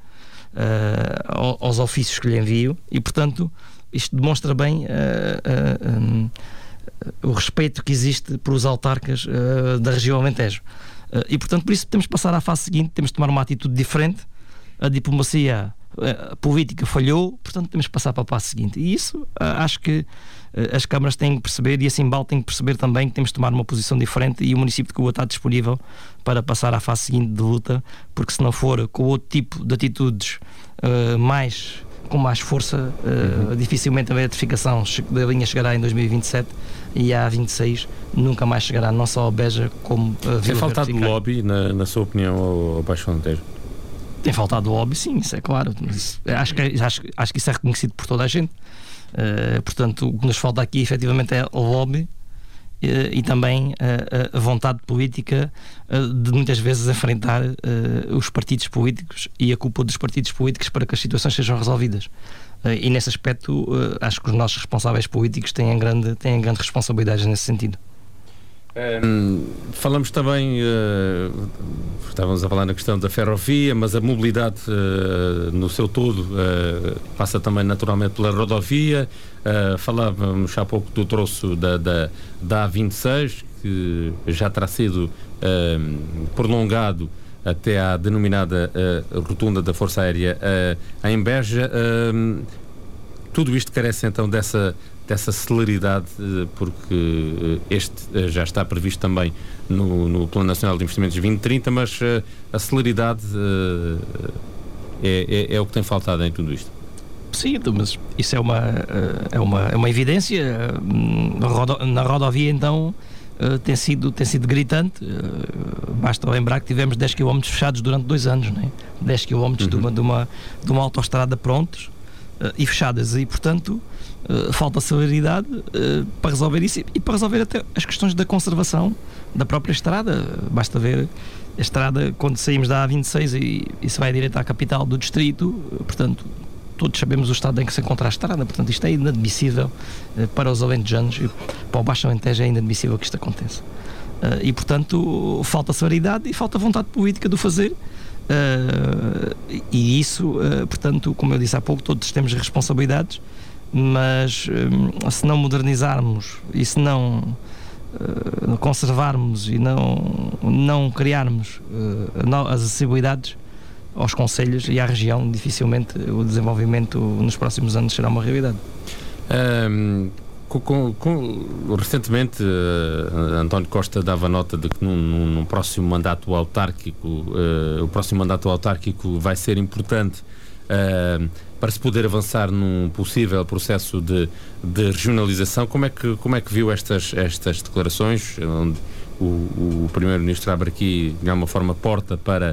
aos ofícios que lhe envio, e portanto isto demonstra bem o respeito que existe por os autarcas da região Alentejo. E portanto, por isso temos que passar à fase seguinte, temos de tomar uma atitude diferente. A diplomacia política falhou, portanto temos que passar para a fase seguinte. E isso acho que as câmaras têm que perceber, e a Simbal tem que perceber também que temos de tomar uma posição diferente, e o município de Cuba está disponível para passar à fase seguinte de luta, porque se não for com outro tipo de atitudes com mais força, dificilmente a eletrificação da linha chegará em 2027 e a A26 nunca mais chegará, não só a Beja como a Vila. Tem faltado lobby, na sua opinião, ao Baixo Alentejo? Tem faltado lobby, sim, isso é claro. Acho que isso é reconhecido por toda a gente. Portanto, o que nos falta aqui efetivamente é o lobby e também a vontade política de muitas vezes enfrentar os partidos políticos e a culpa dos partidos políticos para que as situações sejam resolvidas. E nesse aspecto acho que os nossos responsáveis políticos têm grande responsabilidade nesse sentido. Falamos também, estávamos a falar na questão da ferrovia, mas a mobilidade no seu todo passa também naturalmente pela rodovia. Falávamos há pouco do troço da A26, que já terá sido prolongado até à denominada rotunda da Força Aérea em Beja. Tudo isto carece então dessa celeridade, porque este já está previsto também no Plano Nacional de Investimentos 2030, mas a celeridade é o que tem faltado em tudo isto. Sim, mas isso é uma evidência. Na rodovia, então, tem sido gritante. Basta lembrar que tivemos 10 km fechados durante 2 anos, não é? 10 km de uma autoestrada prontos e fechadas, e portanto falta celeridade para resolver isso e para resolver até as questões da conservação da própria estrada. Basta ver a estrada quando saímos da A26 e se vai direto à capital do distrito, portanto todos sabemos o estado em que se encontra a estrada. Portanto, isto é inadmissível para os alentejanos e para o Baixo Alentejo. É inadmissível que isto aconteça e portanto falta celeridade e falta vontade política de o fazer. E isso, portanto, como eu disse há pouco, todos temos responsabilidades, mas se não modernizarmos e se não conservarmos e não criarmos as acessibilidades aos concelhos e à região, dificilmente o desenvolvimento nos próximos anos será uma realidade. Recentemente António Costa dava nota de que num próximo mandato autárquico, o próximo mandato autárquico vai ser importante para se poder avançar num possível processo de regionalização. Como é que viu estas declarações, onde o Primeiro-Ministro abre aqui de alguma forma porta para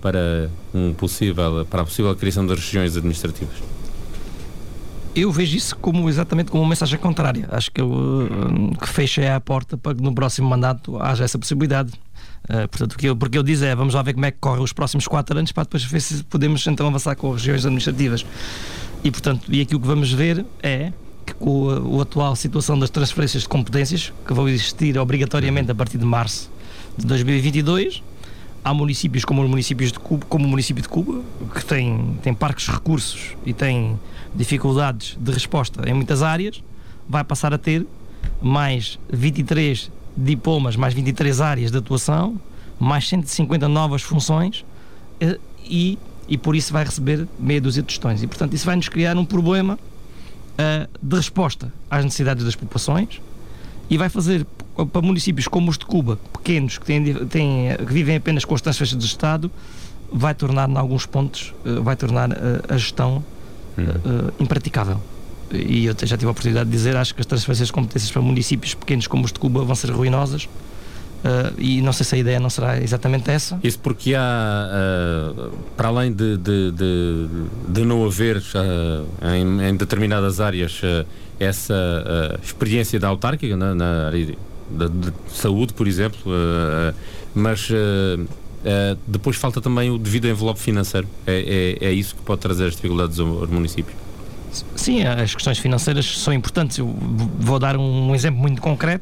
a possível criação das regiões administrativas? Eu vejo isso exatamente como uma mensagem contrária. Acho que fecha a porta para que no próximo mandato haja essa possibilidade. Portanto, porque eu diz vamos lá ver como é que correm os próximos 4 anos para depois ver se podemos então avançar com as regiões administrativas. E portanto, aquilo que vamos ver é que com a atual situação das transferências de competências, que vão existir obrigatoriamente a partir de março de 2022, há municípios como o município de Cuba, que tem parcos de recursos e tem dificuldades de resposta em muitas áreas, vai passar a ter mais 23 diplomas, mais 23 áreas de atuação, mais 150 novas funções e por isso vai receber meia dúzia de tostões. E portanto isso vai-nos criar um problema de resposta às necessidades das populações e vai fazer para municípios como os de Cuba, pequenos, que vivem apenas com as transferências do Estado, vai tornar, em alguns pontos, a gestão impraticável. E eu já tive a oportunidade de dizer, acho que as transferências de competências para municípios pequenos como os de Cuba vão ser ruinosas, e não sei se a ideia não será exatamente essa. Isso porque há, para além de não haver em determinadas áreas essa experiência da autárquica, na área de saúde, por exemplo, mas depois falta também o devido envelope financeiro. É isso que pode trazer as dificuldades aos municípios. Sim, as questões financeiras são importantes. Eu vou dar um exemplo muito concreto.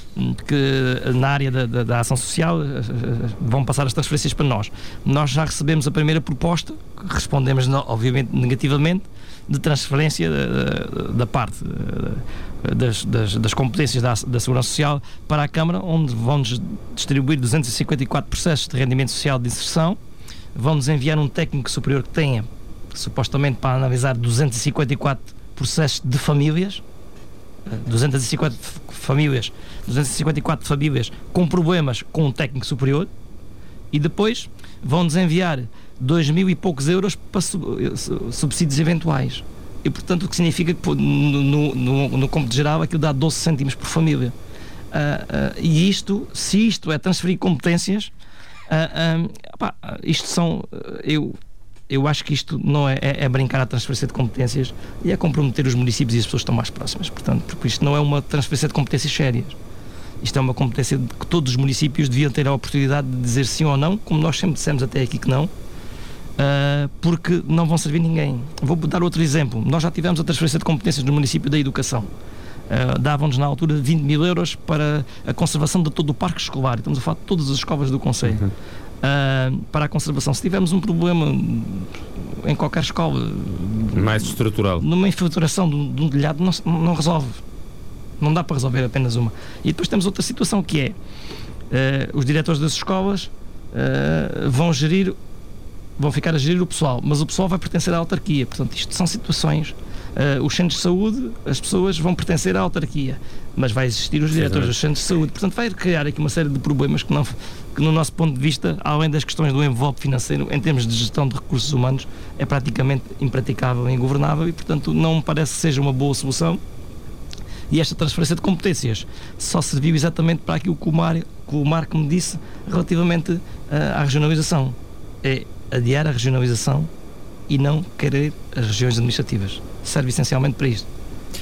que na área da ação social vão passar as transferências para nós. Nós já recebemos a primeira proposta, respondemos obviamente negativamente, de transferência da parte das competências da Segurança Social para a Câmara, onde vão-nos distribuir 254 processos de rendimento social de inserção, vão-nos enviar um técnico superior que tenha, supostamente, para analisar 254 processos de famílias, 254 famílias com problemas com um técnico superior, e depois vão-nos enviar 2.000 e poucos euros para subsídios eventuais. E, portanto, o que significa que no cômputo geral aquilo dá 12 cêntimos por família. E se isto é transferir competências, isto são... Eu acho que isto não é brincar à transferência de competências e é comprometer os municípios e as pessoas que estão mais próximas. Portanto, porque isto não é uma transferência de competências sérias. Isto é uma competência que todos os municípios deviam ter a oportunidade de dizer sim ou não, como nós sempre dissemos até aqui que não, porque não vão servir ninguém. Vou dar outro exemplo. Nós já tivemos a transferência de competências no município da educação. Davam-nos na altura 20.000 euros para a conservação de todo o parque escolar. Estamos a falar de todas as escolas do concelho. Para a conservação. Se tivermos um problema em qualquer escola mais estrutural, numa infiltração de um telhado, não resolve. Não dá para resolver apenas uma. E depois temos outra situação que é os diretores das escolas vão ficar a gerir o pessoal, mas o pessoal vai pertencer à autarquia. Portanto, isto são situações. Os centros de saúde, as pessoas vão pertencer à autarquia, mas vai existir os diretores dos centros de saúde. Portanto, vai criar aqui uma série de problemas que no nosso ponto de vista, além das questões do envelope financeiro, em termos de gestão de recursos humanos, é praticamente impraticável e ingovernável e, portanto, não me parece que seja uma boa solução. E esta transferência de competências só serviu exatamente para aquilo que o Marco me disse relativamente à regionalização. É adiar a regionalização e não querer as regiões administrativas. Serve essencialmente para isto.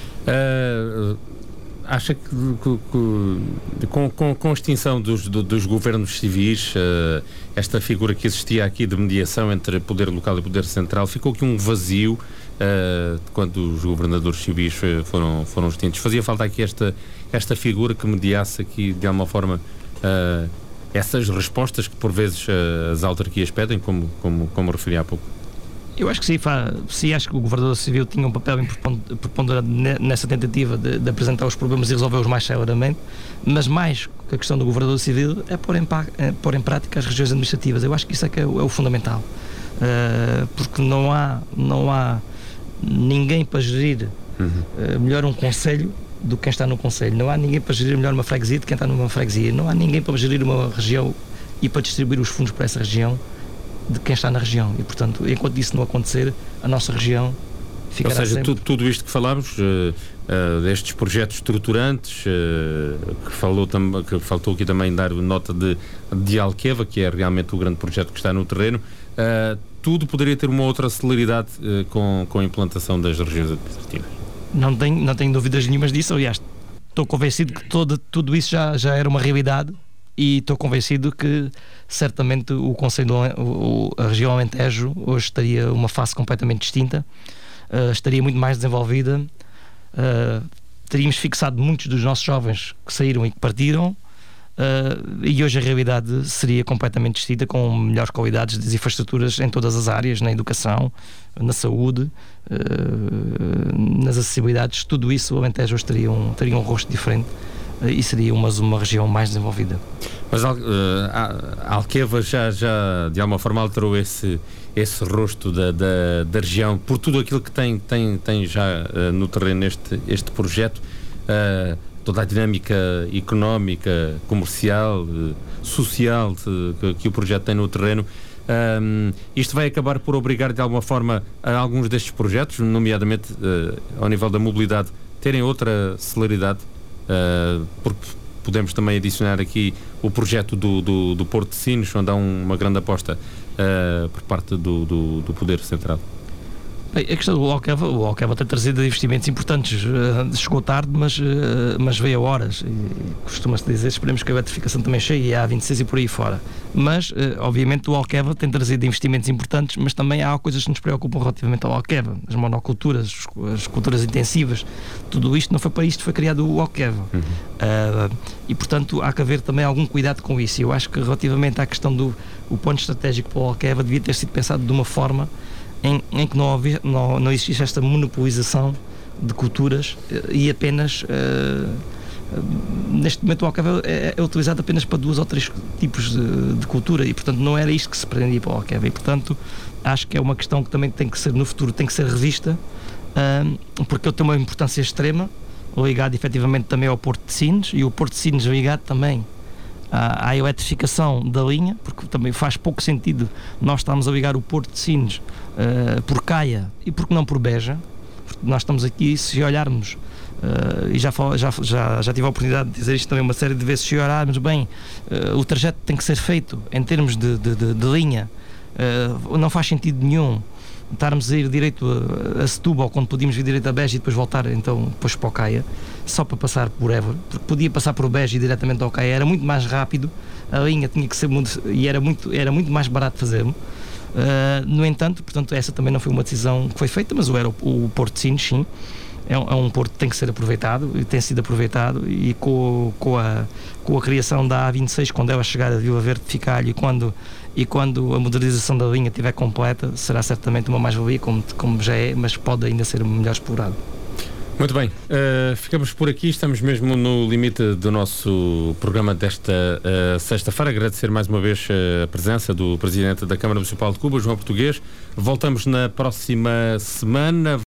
Acha que com a extinção dos governos civis, esta figura que existia aqui de mediação entre poder local e poder central, ficou aqui um vazio quando os governadores civis foram extintos? Fazia falta aqui esta figura que mediasse aqui de alguma forma essas respostas que por vezes as autarquias pedem, como referi há pouco? Eu acho que sim, acho que o governador civil tinha um papel preponderante nessa tentativa de apresentar os problemas e resolvê-los mais celeramente, mas mais que a questão do governador civil é pôr em prática as regiões administrativas. Eu acho que isso é que é o fundamental, porque não há ninguém para gerir melhor um concelho do que quem está no concelho, não há ninguém para gerir melhor uma freguesia do que quem está numa freguesia, não há ninguém para gerir uma região e para distribuir os fundos para essa região de quem está na região. E, portanto, enquanto isso não acontecer, a nossa região ficará sempre... Ou seja, tudo isto que falámos, destes projetos estruturantes, que faltou aqui também dar nota de Alqueva, que é realmente o grande projeto que está no terreno, tudo poderia ter uma outra celeridade com a implantação das regiões administrativas. Não tenho dúvidas nenhumas disso. Aliás, estou convencido que tudo isso já era uma realidade. E estou convencido que certamente o Conselho, a região Alentejo, hoje estaria uma face completamente distinta, estaria muito mais desenvolvida, teríamos fixado muitos dos nossos jovens que saíram e que partiram, e hoje a realidade seria completamente distinta, com melhores qualidades das infraestruturas em todas as áreas, na educação, na saúde, nas acessibilidades. Tudo isso o Alentejo hoje teria um rosto diferente e seria uma região mais desenvolvida. Mas a Alqueva já de alguma forma alterou esse rosto da região por tudo aquilo que tem já no terreno este projeto, toda a dinâmica económica, comercial, social que o projeto tem no terreno. Isto vai acabar por obrigar de alguma forma a alguns destes projetos, nomeadamente ao nível da mobilidade, terem outra celeridade, porque podemos também adicionar aqui o projeto do Porto de Sines, onde há uma grande aposta por parte do Poder Central. Bem, a questão do Alqueva tem trazido investimentos importantes. Chegou tarde, mas veio a horas. Costuma-se dizer, esperemos que a eletrificação também chegue, e a A26 e por aí fora. Mas, obviamente, o Alqueva tem trazido investimentos importantes, mas também há coisas que nos preocupam relativamente ao Alqueva. As monoculturas, as culturas intensivas, tudo isto não foi para isto, foi criado o Alqueva. E, portanto, há que haver também algum cuidado com isso. Eu acho que, relativamente à questão do ponto estratégico para o Alqueva, devia ter sido pensado de uma forma em que não existe esta monopolização de culturas e apenas neste momento o Alqueva é utilizado apenas para 2 ou 3 tipos de cultura, e portanto não era isto que se pretendia para o Alqueva, e portanto acho que é uma questão que também tem que ser, no futuro, tem que ser revista, porque ele tem uma importância extrema, ligado efetivamente também ao Porto de Sines, e o Porto de Sines ligado também à eletrificação da linha, porque também faz pouco sentido nós estarmos a ligar o Porto de Sines por Caia e porque não por Beja. Nós estamos aqui, se olharmos, e já tive a oportunidade de dizer isto também uma série de vezes, se olharmos bem, o trajeto tem que ser feito em termos de linha, não faz sentido nenhum estarmos a ir direito a Setúbal quando podíamos vir direito a Beja e depois voltar depois para o Caia, só para passar por Évora, porque podia passar por Beja e diretamente ao Caia, era muito mais rápido, a linha tinha que ser e era muito mais barato fazermos. No entanto, portanto, essa também não foi uma decisão que foi feita, mas o Porto de Sines, sim, é um porto que tem que ser aproveitado e tem sido aproveitado, e com a criação da A26, quando ela chegar a Vila Verde de Ficalho e quando a modernização da linha estiver completa, será certamente uma mais-valia, como já é, mas pode ainda ser melhor explorado. Muito bem, ficamos por aqui, estamos mesmo no limite do nosso programa desta sexta-feira. Agradecer mais uma vez a presença do Presidente da Câmara Municipal de Cuba, João Português. Voltamos na próxima semana.